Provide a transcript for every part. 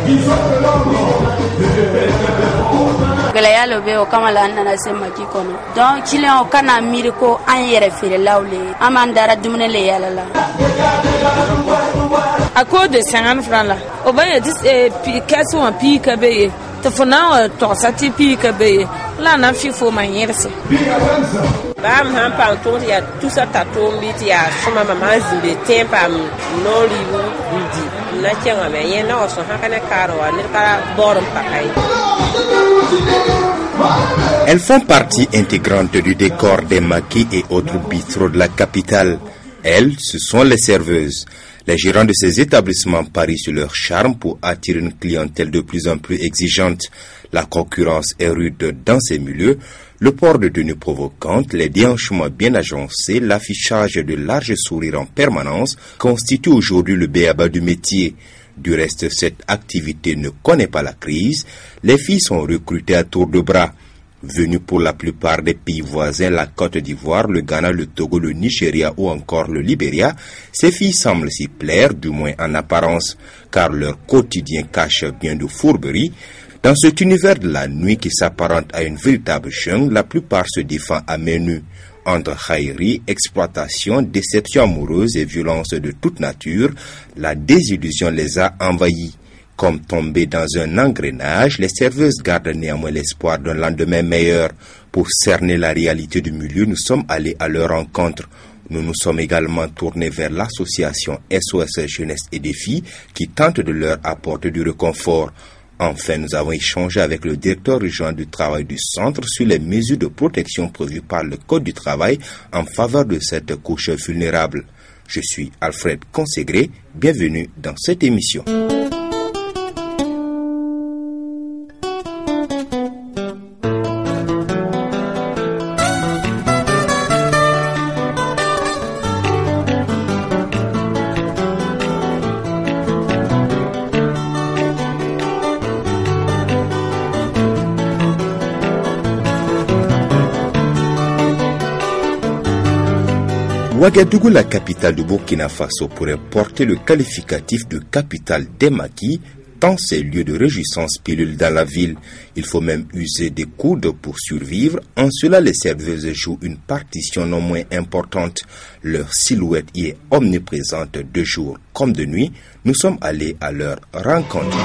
Gɛlɛya lo bɛ o kama la an nana se Maki kɔnɔ donc client kana miiri ko an yɛrɛ feerelaw le an b'an dara dumuni le yala la à cause de 50 francs là o ba ye caisse ou pi ka be te fona to sa ti pi ka be la na fi fo ma yerse ba m han pa to ya tout ça ta to mi ti ya soma mama zimbe tempa no libu di na chenga me ye na so ha kana karo ni ka borom pakai. Elles font partie intégrante du décor des maquis et autres bistrots de la capitale. Elles, ce sont les serveuses. Les gérants de ces établissements parient sur leur charme pour attirer une clientèle de plus en plus exigeante. La concurrence est rude dans ces milieux. Le port de tenues provocantes, les déhanchements bien agencés, l'affichage de larges sourires en permanence constituent aujourd'hui le b.a.-ba du métier. Du reste, cette activité ne connaît pas la crise. Les filles sont recrutées à tour de bras. Venues pour la plupart des pays voisins, la Côte d'Ivoire, le Ghana, le Togo, le Nigeria ou encore le Libéria, ces filles semblent s'y plaire, du moins en apparence, car leur quotidien cache bien de fourberies. Dans cet univers de la nuit qui s'apparente à une véritable jungle, la plupart se défendent à main nue. Entre khaïri, exploitation, déception amoureuse et violence de toute nature, la désillusion les a envahis. Comme tombées dans un engrenage, les serveuses gardent néanmoins l'espoir d'un lendemain meilleur. Pour cerner la réalité du milieu, nous sommes allés à leur rencontre. Nous nous sommes également tournés vers l'association SOS Jeunesse et Défis qui tente de leur apporter du réconfort. Enfin, nous avons échangé avec le directeur régional du travail du centre sur les mesures de protection prévues par le Code du travail en faveur de cette couche vulnérable. Je suis Alfred Conségré, bienvenue dans cette émission. Ouagadougou, la capitale du Burkina Faso, pourrait porter le qualificatif de capitale des maquis, tant ces lieux de réjouissance pilulent dans la ville. Il faut même user des coudes pour survivre. En cela, les serveuses jouent une partition non moins importante. Leur silhouette y est omniprésente de jour comme de nuit. Nous sommes allés à leur rencontre.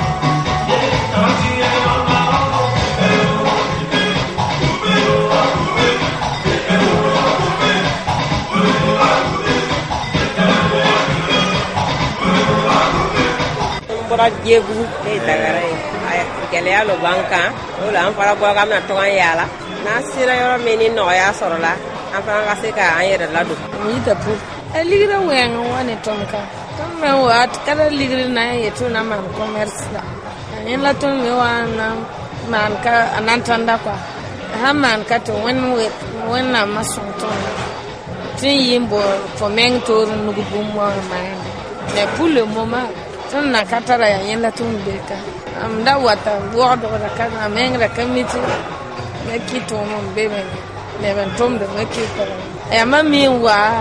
Jebu tagara ay gele lo banka o la fara bo ga na to yala na sira yoro meni no ya sorola an fara ga se ka an yere ladu ni ta pu ligira wen woni tonka tom me wat kada ligira na yeto na man commerce da en la ton me wana man ka anantanda kwa ha man ka to wen na mason ton tin yimbo for men to nugu bumwa man mais pour le moment ton na katara ya yenda tun beka amda wata wodo da kana mengra kamiti ne kito mon bebe ne ben tom de kito e mami wa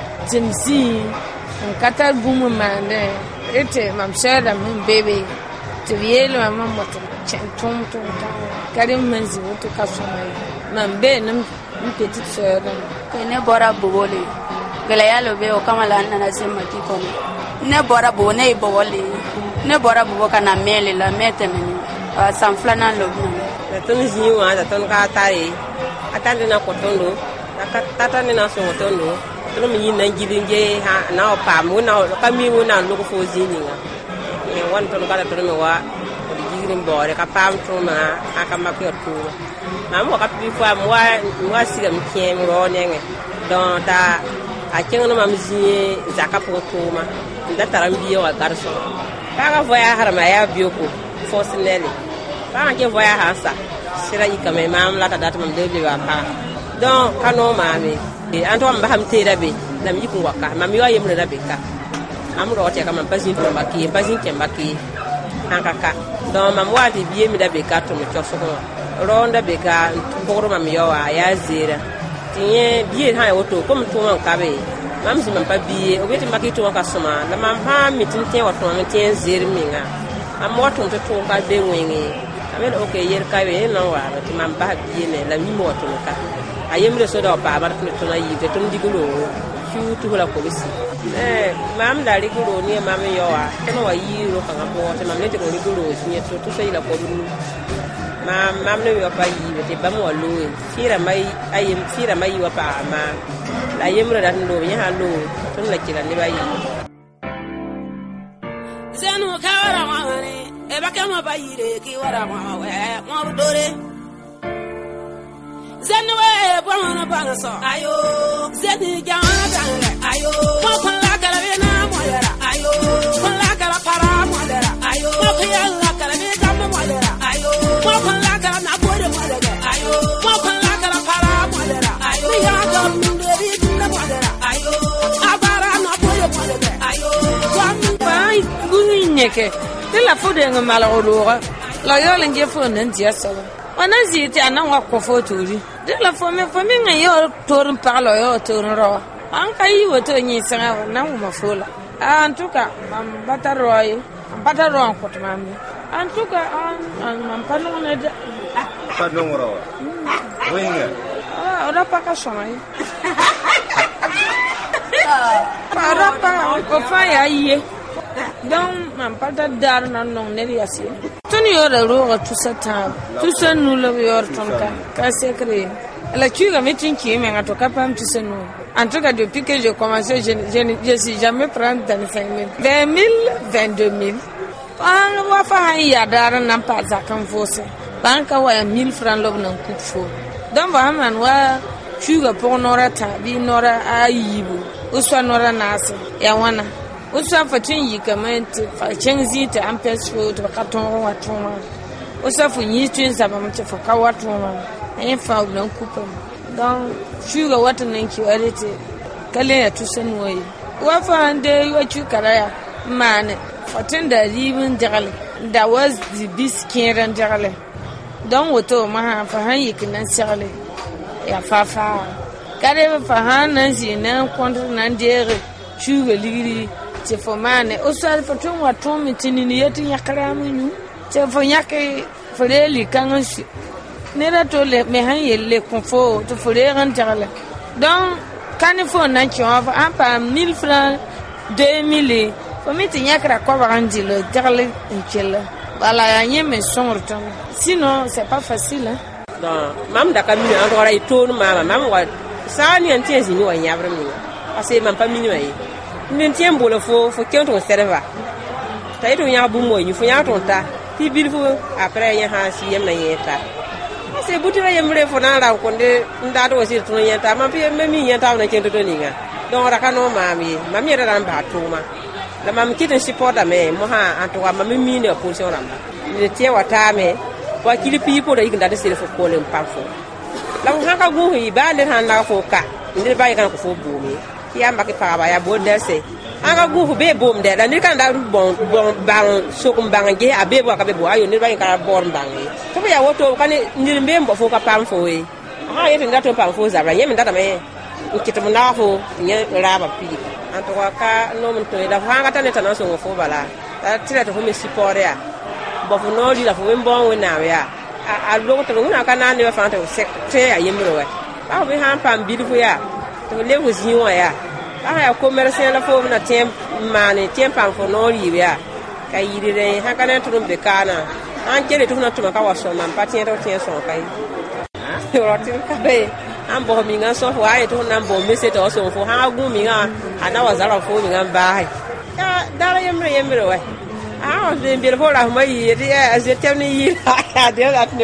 timsi katar gumu mande ete mam shada min bebe to yelo mam moto tom karim menzi woto kasuma mam be nam petit sœur ne bora bobole gɛlɛya lo bɛ o kama la an nana se Maki kɔnɔ ne bɔra Bobo ne ye Bobo le ye ne bɔra Bobo ka na mɛn le la mɛn tɛmɛni san filanan lo bɛna tun zi wa ta tun ka ta ye a ta de na kɔtɔn do ta ta ne na so kɔtɔn do tun mi yin na jidin je ha na o pa mu na ka mi mu na lo ko fo zi ni nga e wan tun ka ta tun mi wa o di jirin bore ka pam tun ma aka ma ko tu ma mo ka pi fo mo wa si ga mi kiem ro ne nge don ta a kengna mam zi zaka potuma nda tarambiye wa garso kaga voya harma ya bioko fosnele kaga ke voya hasa sira ikame mam la tadata mam debe wa ka don kano mame anto am baham tera be nam yiku waka mam yo yemre na be ka am ro te ka mam pasin to mbaki pasin ke mbaki ankaka don mam wati biye mi da be ka to mi choso ko ronda be ka bogro mam yo wa ya zira tiye biye ha woto comme to man kabe mam si man pa biye o beti makito ka soma la mam ha mitin te wato mam te zir minga mo to ka be wengi amen okay yer ka be no wa ti man ba bi ne la mi mo to ka ayemre so do pa ba to na yi te to ndigulo fiu tu la ko bisi mam da ligulo ni mam yo wa te no wa yi ro ka bo te mam ne te ko ligulo ni to so yi la ko lu mam ne yo pa yi te ba mo lo fira mai wa pa ma la yemre da ndo nya ha lo to la kila ni ba yi zenu kawara mani e ba kama ba yire ki wara ma we mo dore zenu we bwana bana so ayo zenu jana tanga ayo mo kon la kala be na mo yara ayo kon la kala para mo yara ayo mo kon la kala be jamma mo yara ayo mo kon la kala na bode mo yara ayo mo kon la kala para mo yara ayo ya ga munde bi na mo yara ayo abara na bode mo yara ayo bai guinyeke de la fode ngala olora la yole nge fo nan dia sala wana ziti anan wa ko foturi de la fo me ngayo torun parlo yo torun ro an kai woto nyi sanga nan ma fola en tout cas mam bataroy an ko tamami en tout cas an mam panon ne panon ro winga ora pa ka shomai para pa ko fa ya ye donc man pata dar nan non ne yasi toni yora ro tu sata tu sanu lo yor tonka ka secret la tuga metin ki me ngato ka pam tu sanu en tout cas depuis que j'ai commencé je suis jamais prendre dans 5000 20000 22000 an wa fa ya dar nan pa zakan fose banka wa 1000 francs lob nan ku fo donc va man wa tuga pour nora ta bi nora ayibu uswa nora nase ya wana usa fatin yi kamante fa chenzi ta ampesfo to katon watuma usa fu yi twin sa mamte fa kawatuma en fa nan kupa donc shuga watanan ki warete kale ya tusan waye wa fa ande wa chukara ya mane fatin da ribin jagale da was di biskiran jagale donc woto ma fa han yi kinan jagale ya fa kare fa han nan jinan kontra nan dere shuga ligiri te fomane o sal faton waton mitini ni yetin yakara minu te fo nyake foreli kangansi nera to le me han yelle konfo to foreran jagala donc kani fo nan ki on va en par 1000 francs 2000 fo miti nyakara ko barandi le jagala incella wala ya nyeme sonrton sinon c'est pas facile hein donc mam da kamini an dora itonu mama mam wa sani antiezi ni wa nyabre mi parce mam pa mini wa nin tien bolo fo kento serva tay to nya bu moy ni fo nya ton ta ti bil fo après nya ha si yem na yeta c'est butira yemre fo na ra ko de nda do si to nya ta ma pe me mi nya ta na kento to ni nga donc ra kano mami ra ran ba to ma la mam kitin support me mo ha an to ma mi ne position ram ni tie wata me wa kili pipo da iganda de sele fo ko le pamfo la mo ha ka gu hi ba le han na fo ka ni ba yi kan ko fo bu mi yamba ke pa ba ya bo dese anga gu be bom de la ni kan da bon bang sokum bange abe bo ka be bo ayo ni ba ka bon bange to ya woto kan ni mbe mbo fo ka pam fo we ha yete ngato pam fo za ba yemi ndata me kitu na fo nye raba pi an to ka no mun to da fa nga tane tan so fo bala ta tira to mi sipore ya bo fo no di la fo mbo we na ya a lo to na ka na ne fa to sekte ya yemro we ba be han pam bi fo ya to le wo ziwa ya ya commercial la fo na tem mane tem pam fo no ri ya ka yire ha kana to be kana an kele to na to ka wa so man patien to tien so kai ro tin ka be an bo mi nga so fo ai to na bo mi se to so fo ha gu mi nga ana wa zara fo mi nga ba ya dara yemre we o de bi fo la ma yi de a je tem ni yi ya de la ne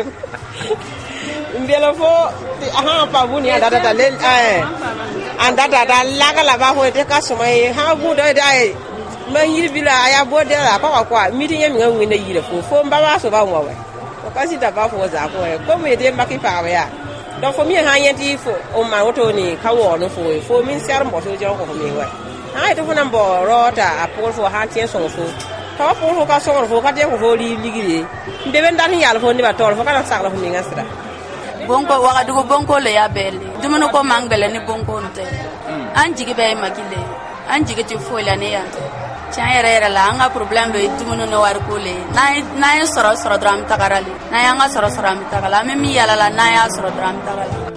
mbelo fo ha pa bu ni ada da len anda da laga la ba ho te ka so mai ha gu da dai ma yiri bila aya bo de la pa kwa mi tin yemi nga ngine yire fo mba ba so ba mo we o ka si da ba fo za ko e ko me de ma ki pa ya donc fo mi ha yenti fo o ma woto ni ka wo no fo min ser mo so jo ko mi we ha to fo na bo rota a po fo ha tien so fo ta po ka so fo ka de ko fo li ligire nde ben dan yal fo ni ba tol fo ka na sa la fo mi nga stra bonko waka dugo bonko le ya bele dumano ko mangbele ni bonko nte anjigi be magile anjigi ti fola ne yante tiɲɛ yɛrɛ yɛrɛ la an ka problème bɛ dumuni ni wariko le n'an ye sɔrɔ dɔrɔn an bɛ taga le n'an y'an ka sɔrɔ an bɛ taga la an bɛ min yala la n'an y'a sɔrɔ dɔrɔn an bɛ taga la.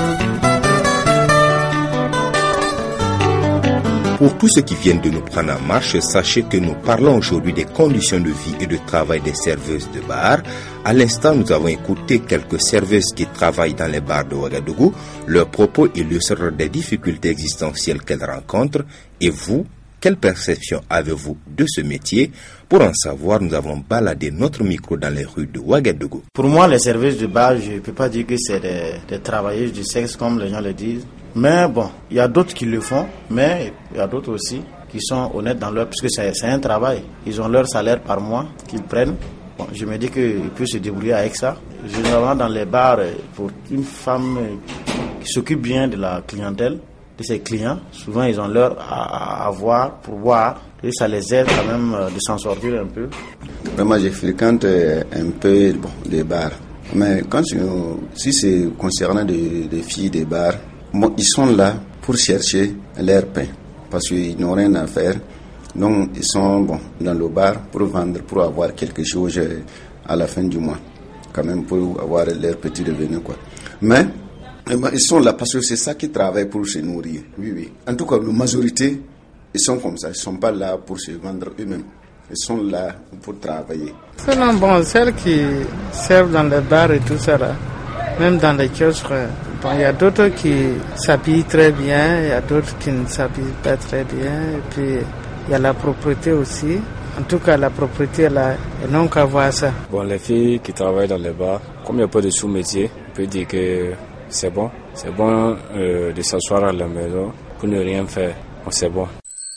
Pour tous ceux qui viennent de nous prendre en marche, sachez que nous parlons aujourd'hui des conditions de vie et de travail des serveuses de bar. À l'instant, nous avons écouté quelques serveuses qui travaillent dans les bars de Ouagadougou. Leurs propos illustrent des difficultés existentielles qu'elles rencontrent. Et vous, quelle perception avez-vous de ce métier? Pour en savoir, nous avons baladé notre micro dans les rues de Ouagadougou. Pour moi, les serveuses de bar, je ne peux pas dire que c'est des travailleuses du sexe comme les gens le disent. Mais bon, il y a d'autres qui le font, mais il y a d'autres aussi qui sont honnêtes dans leur... Parce que c'est un travail. Ils ont leur salaire par mois qu'ils prennent. Bon, je me dis qu'ils peuvent se débrouiller avec ça. Généralement, dans les bars, pour une femme qui s'occupe bien de la clientèle, de ses clients, souvent ils ont l'heure à avoir pour boire. Et ça les aide quand même de s'en sortir un peu. Vraiment, je fréquente un peu les bars. Mais si c'est concernant des filles des bars, bon, ils sont là pour chercher leur pain parce qu'ils n'ont rien à faire. Donc, ils sont dans le bar pour vendre, pour avoir quelque chose à la fin du mois. Quand même, pour avoir leur petit revenu, quoi. Mais, ils sont là parce que c'est ça qu'ils travaillent pour se nourrir. Oui, oui. En tout cas, la majorité, ils sont comme ça. Ils ne sont pas là pour se vendre eux-mêmes. Ils sont là pour travailler. Sinon, bon, celles qui servent dans les bars et tout ça, là, même dans les kiosques, bon, il y a d'autres qui s'habillent très bien, il y a d'autres qui ne s'habillent pas très bien. Et puis, il y a la propreté aussi. En tout cas, la propreté, là, et non qu'à voir ça. Bon, les filles qui travaillent dans les bars, comme il n'y a pas de sous-métier, on peut dire que c'est bon. C'est bon de s'asseoir à la maison pour ne rien faire. Bon, c'est bon.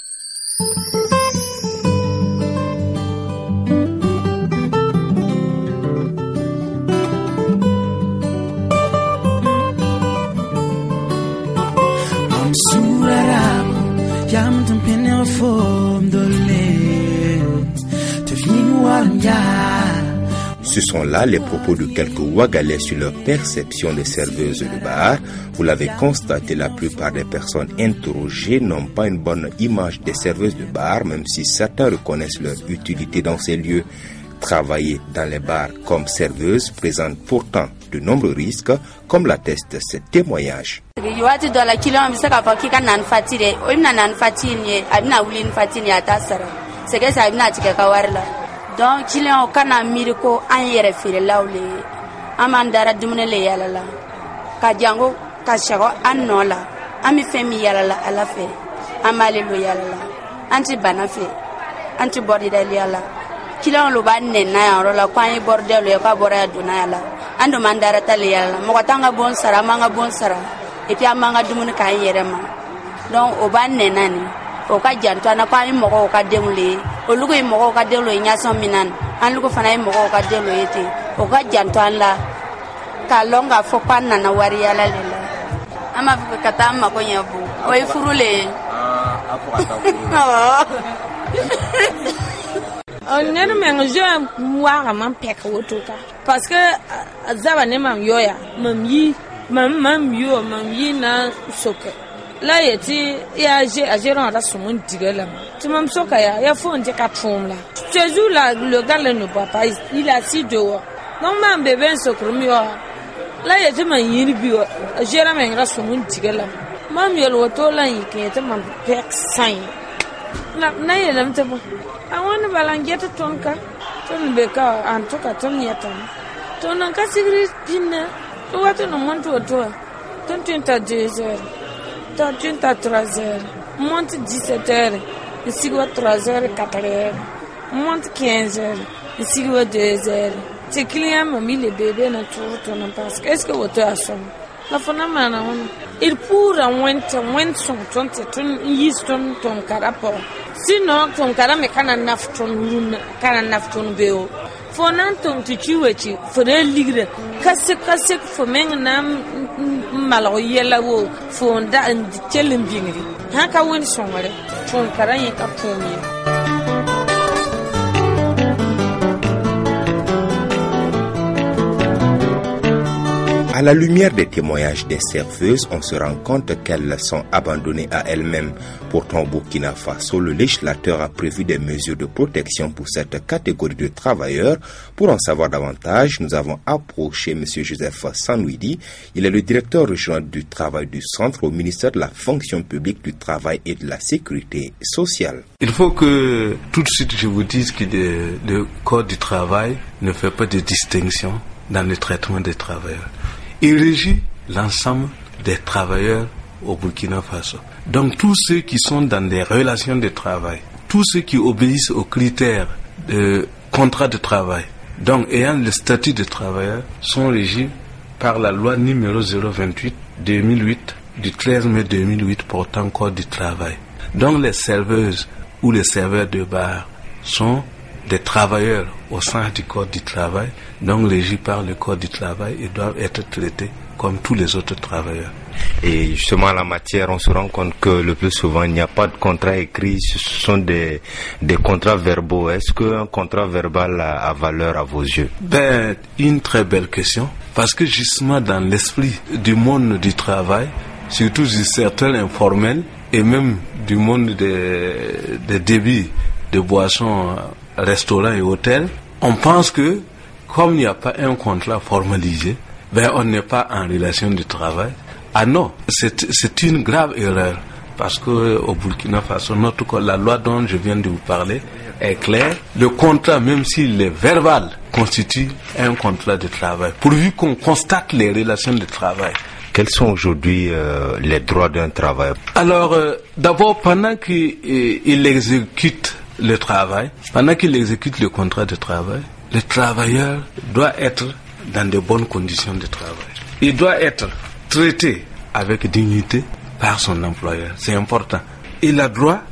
Ce sont là les propos de quelques Ouagalais sur leur perception des serveuses de bar. Vous l'avez constaté, la plupart des personnes interrogées n'ont pas une bonne image des serveuses de bar, même si certains reconnaissent leur utilité dans ces lieux. Travailler dans les bars comme serveuse présente pourtant de nombreux risques, comme l'atteste ce témoignage. Donc, client kana miri ko an yɛrɛ feerelaw le an m'an dara dumuni le yala la ka jango ka shago an nɔ la an bɛ fɛn min yala la ala fɛ an b'ale lo yala la an ti bana fɛ an ti bɔridaliya la client lo b'a nɛn na yan yɔrɔ la ko an ye bɔridɛ lo ye k'a bɔra ya donna ya la an dun m'an dara ta le yala la mɔgɔ t'an ka bon sara an m'an ka bon sara et puis an m'an ka dumuni k'an yɛrɛ ma donc o b'a nɛn na ni o ka janto an na ko an ye mɔgɔw ka denw le ye olugu ye mɔgɔw ka denw lo ye ɲasɔn min na an lugu fana ye mɔgɔw ka denw lo ye ten o ka janto an la k'a lɔn k'a fɔ ko an nana wariyala le la an b'a fɛ ka taa an mago ɲɛ bon o ye furu le ye ned meng zoa waaga man pɛk woto ka parce que zaba ne mam yoya mam yi na soke la yeti ya je ajeron ra sumun digela tu mam soka ya fon je ka trom la tu la le gars ne peut pas il a si dehors non mam bébé sokrum yo la yeti man yiri bi ajera men ra sumun digela mam yel woto la yike te mam pek sai na yelam te bo awon balangeta tonka ton beka antoka ton yatam ton ka sigri pinna to wato no monto to ton tinta dezer ton tinta 3h monte 17h ici 3h 4h monte 15h ici 2h tes clients m'ont mis les bébés dans tout ton parce que est-ce que votre assomme la fona mana on il pourra when son ton yiston ton karapo sinon ton karame kana nafton beo fonan ton tichiwechi fore ligre kase fo menga malo yela wo fonda and chelem bingri haka woni sonore ton karanye ka pomi. À À la lumière des témoignages des serveuses, on se rend compte qu'elles sont abandonnées à elles-mêmes. Pourtant, au Burkina Faso, le législateur a prévu des mesures de protection pour cette catégorie de travailleurs. Pour en savoir davantage, nous avons approché M. Joseph Sanouidi. Il est le directeur régional du travail du centre au ministère de la fonction publique, du travail et de la sécurité sociale. Il faut que tout de suite je vous dise que le Code du travail ne fait pas de distinction dans le traitement des travailleurs. Il régit l'ensemble des travailleurs au Burkina Faso. Donc tous ceux qui sont dans des relations de travail, tous ceux qui obéissent aux critères de contrat de travail, donc ayant le statut de travailleur, sont régis par la loi numéro 028/2008 du 13 mai 2008 portant Code du travail. Donc les serveuses ou les serveurs de bar sont des travailleurs au sein du Code du travail, donc régis par le Code du travail et doivent être traités comme tous les autres travailleurs. Et justement, en la matière, on se rend compte que le plus souvent, il n'y a pas de contrat écrit, ce sont des contrats verbaux. Est-ce qu'un contrat verbal a valeur à vos yeux? Une très belle question, parce que justement dans l'esprit du monde du travail, surtout du secteur informel et même du monde des débits de boissons, restaurants et hôtels, on pense que comme il n'y a pas un contrat formalisé, on n'est pas en relation de travail. Ah non, c'est une grave erreur, parce que au Burkina Faso, la loi dont je viens de vous parler est claire. Le contrat, même s'il est verbal, constitue un contrat de travail, pourvu qu'on constate les relations de travail. Quels sont aujourd'hui les droits d'un travailleur? Alors, d'abord, pendant qu'il exécute le travail, pendant qu'il exécute le contrat de travail, le travailleur doit être dans de bonnes conditions de travail. Il doit être traité avec dignité par son employeur. C'est important. Il a droit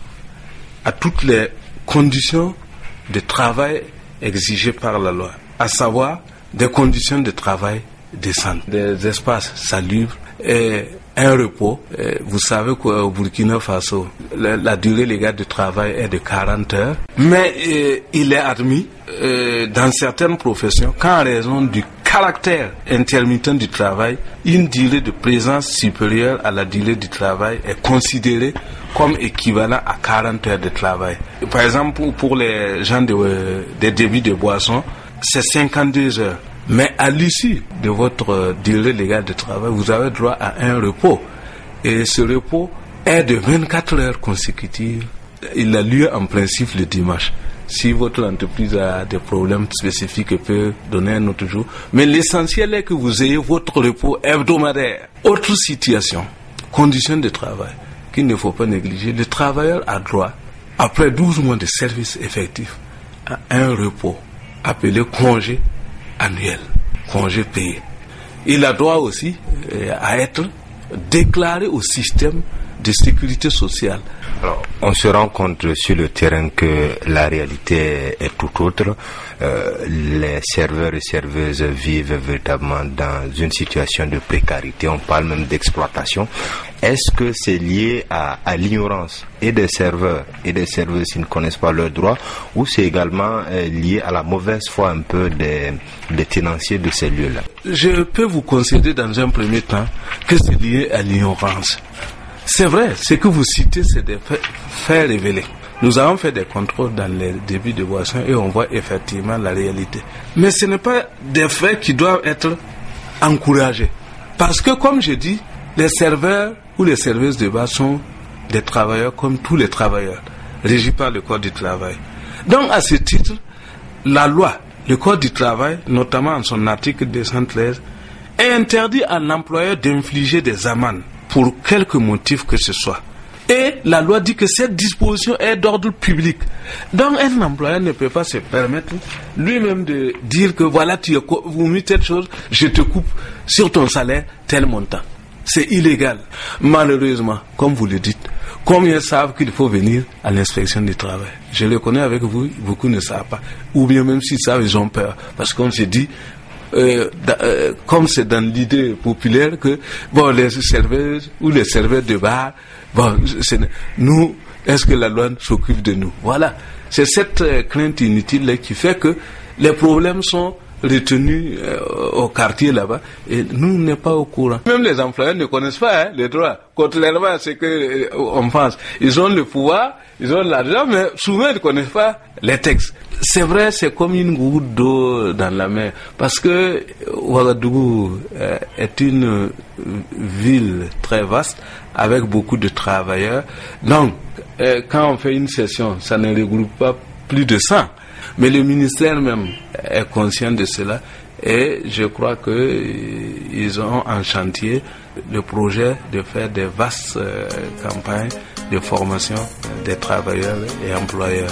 à toutes les conditions de travail exigées par la loi, à savoir des conditions de travail décentes, des espaces salubres et un repos. Vous savez qu'au Burkina Faso, la durée légale de travail est de 40 heures, mais il est admis dans certaines professions qu'en raison du caractère intermittent du travail, une durée de présence supérieure à la durée du travail est considérée comme équivalent à 40 heures de travail. Par exemple, pour les gens des débits de boissons, c'est 52 heures. Mais à l'issue de votre durée légale de travail, vous avez droit à un repos. Et ce repos est de 24 heures consécutives. Il a lieu en principe le dimanche. Si votre entreprise a des problèmes spécifiques, elle peut donner un autre jour. Mais l'essentiel est que vous ayez votre repos hebdomadaire. Autre situation, conditions de travail qu'il ne faut pas négliger. Le travailleur a droit, après 12 mois de service effectif, à un repos appelé congé annuel, congé payé. Il a droit aussi à être déclaré au système de sécurité sociale. Alors, on se rend compte sur le terrain que la réalité est tout autre. Les serveurs et serveuses vivent véritablement dans une situation de précarité. On parle même d'exploitation. Est-ce que c'est lié à l'ignorance et des serveurs et des serveuses qui ne connaissent pas leurs droits, ou c'est également lié à la mauvaise foi un peu des tenanciers de ces lieux-là? Je peux vous concéder dans un premier temps que c'est lié à l'ignorance. C'est vrai, ce que vous citez, c'est des faits révélés. Nous avons fait des contrôles dans les débits de boissons et on voit effectivement la réalité. Mais ce n'est pas des faits qui doivent être encouragés. Parce que, comme je dis, les serveurs ou les serveuses de bar sont des travailleurs comme tous les travailleurs, régis par le Code du travail. Donc, à ce titre, la loi, le Code du travail, notamment en son article 213, interdit à l'employeur d'infliger des amendes pour quelque motif que ce soit. Et la loi dit que cette disposition est d'ordre public. Donc un employeur ne peut pas se permettre lui-même de dire que voilà, tu as vomi telle chose, je te coupe sur ton salaire tel montant. C'est illégal. Malheureusement, comme vous le dites, combien savent qu'il faut venir à l'inspection du travail? Je le connais avec vous, beaucoup ne savent pas. Ou bien même s'ils savent, ils ont peur. Parce qu'on se dit, comme c'est dans l'idée populaire que les serveuses ou les serveurs de bar, nous, est-ce que la loi s'occupe de nous? Voilà, c'est cette crainte inutile qui fait que les problèmes sont retenus au quartier là-bas et nous n'est pas au courant. Même les employeurs ne connaissent pas les droits, contrairement à ce que on pense. Ils ont le pouvoir, ils ont l'argent, mais souvent ils ne connaissent pas les textes. C'est vrai, c'est comme une goutte d'eau dans la mer, parce que Ouagadougou est une ville très vaste avec beaucoup de travailleurs. Donc, quand on fait une session, ça ne regroupe pas plus de 100. Mais le ministère même est conscient de cela et je crois qu'ils ont en chantier le projet de faire des vastes campagnes de formation des travailleurs et employeurs.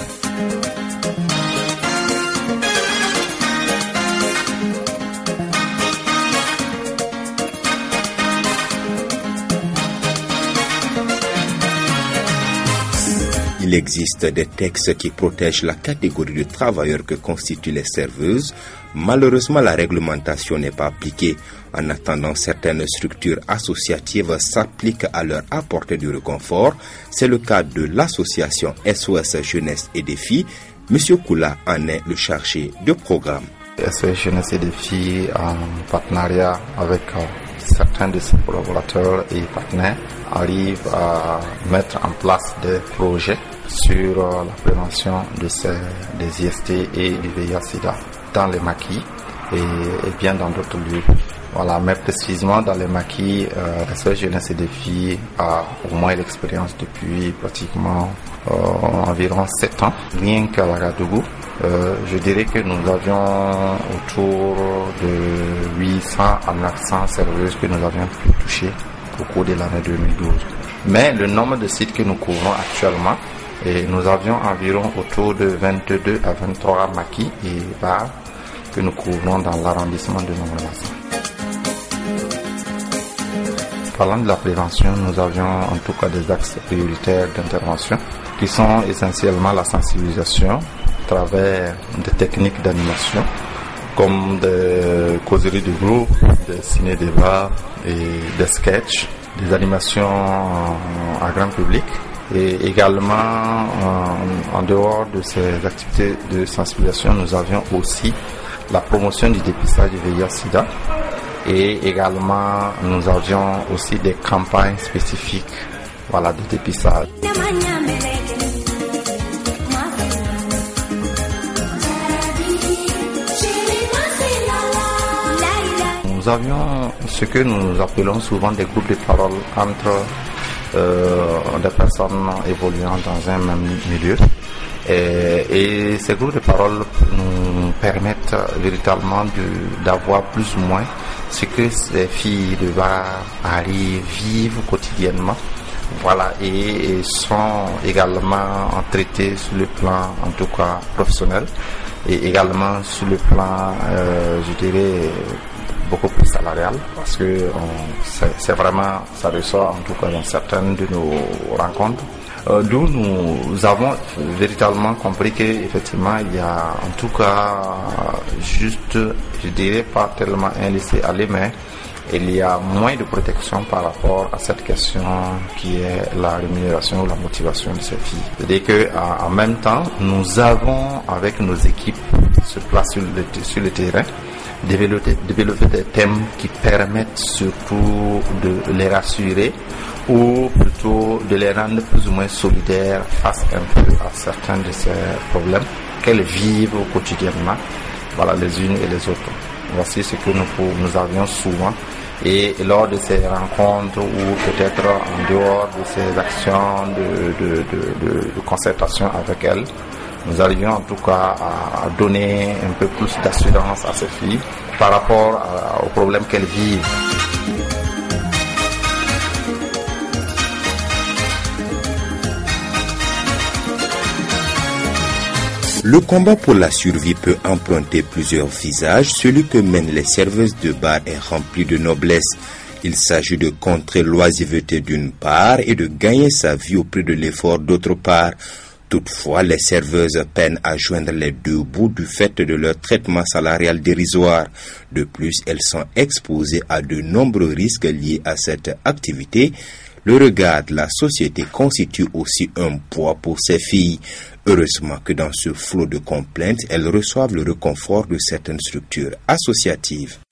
Il existe des textes qui protègent la catégorie de travailleurs que constituent les serveuses. Malheureusement, la réglementation n'est pas appliquée. En attendant, certaines structures associatives s'appliquent à leur apporter du réconfort. C'est le cas de l'association SOS Jeunesse et Défis. Monsieur Koula en est le chargé de programme. SOS Jeunesse et Défis, en partenariat avec certains de ses collaborateurs et partenaires, arrive à mettre en place des projets sur la prévention des IST et du VIH-Sida dans les maquis et bien dans d'autres lieux. Voilà, mais précisément dans les maquis, SOS Jeunesse et Défis a au moins l'expérience depuis pratiquement environ 7 ans, rien qu'à Ouagadougou. Je dirais que nous avions autour de 800 à 900 serveuses que nous avions pu toucher au cours de l'année 2012. Mais le nombre de sites que nous couvrons actuellement, et nous avions environ autour de 22 à 23 maquis et bars que nous couvrons dans l'arrondissement de Nombre-Bassin. Parlant de la prévention, nous avions en tout cas des axes prioritaires d'intervention qui sont essentiellement la sensibilisation à travers des techniques d'animation comme des causeries de groupe, des ciné-débats et des sketchs, des animations à grand public. Et également, en dehors de ces activités de sensibilisation, nous avions aussi la promotion du dépistage du VIH-Sida. Et également, nous avions aussi des campagnes spécifiques, de dépistage. Nous avions ce que nous appelons souvent des groupes de parole entre des personnes évoluant dans un même milieu. Et ces groupes de parole nous permettent véritablement d'avoir plus ou moins ce que ces filles de bar vivent quotidiennement. Voilà, et sont également traitées sur le plan, en tout cas, professionnel, et également sur le plan, je dirais, beaucoup plus salarial, parce que c'est vraiment, ça ressort en tout cas dans certaines de nos rencontres. D'où nous avons véritablement compris qu'effectivement il y a en tout cas juste, je dirais pas tellement un laisser-aller, mais il y a moins de protection par rapport à cette question qui est la rémunération ou la motivation de ces filles. C'est-à-dire qu'en même temps, nous avons avec nos équipes sur place sur le terrain développer des thèmes qui permettent surtout de les rassurer ou plutôt de les rendre plus ou moins solidaires face un peu à certains de ces problèmes qu'elles vivent quotidiennement, les unes et les autres. Voici ce que nous avions souvent, et lors de ces rencontres ou peut-être en dehors de ces actions de concertation avec elles, nous arrivions en tout cas à donner un peu plus d'assurance à ces filles par rapport aux problèmes qu'elles vivent. Le combat pour la survie peut emprunter plusieurs visages. Celui que mènent les serveuses de bar est rempli de noblesse. Il s'agit de contrer l'oisiveté d'une part et de gagner sa vie au prix de l'effort d'autre part. Toutefois, les serveuses peinent à joindre les deux bouts du fait de leur traitement salarial dérisoire. De plus, elles sont exposées à de nombreux risques liés à cette activité. Le regard de la société constitue aussi un poids pour ces filles. Heureusement que dans ce flot de complaintes, elles reçoivent le réconfort de certaines structures associatives.